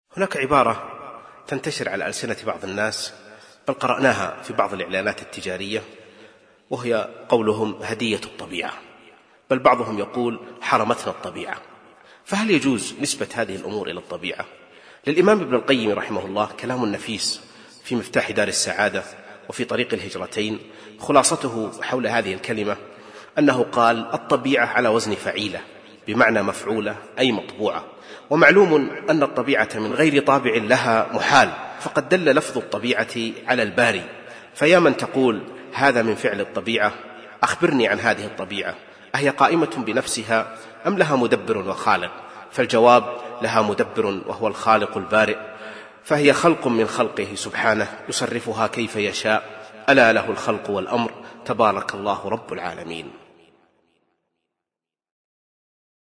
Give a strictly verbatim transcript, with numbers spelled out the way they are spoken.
هناك عبارة تنتشر على ألسنة بعض الناس، بل قرأناها في بعض الإعلانات التجارية، وهي قولهم هدية الطبيعة، بل بعضهم يقول حرمتنا الطبيعة. فهل يجوز نسبة هذه الأمور إلى الطبيعة؟ للإمام ابن القيم رحمه الله كلام نفيس في مفتاح دار السعادة وفي طريق الهجرتين. خلاصته حول هذه الكلمة أنه قال: الطبيعة على وزن فعيلة، بمعنى مفعولة أي مطبوعة، ومعلوم أن الطبيعة من غير طابع لها محال، فقد دل لفظ الطبيعة على الباري. فيا من تقول هذا من فعل الطبيعة، أخبرني عن هذه الطبيعة، أهي قائمة بنفسها أم لها مدبر وخالق؟ فالجواب: لها مدبر وهو الخالق البارئ، فهي خلق من خلقه سبحانه يصرفها كيف يشاء، ألا له الخلق والأمر، تبارك الله رب العالمين.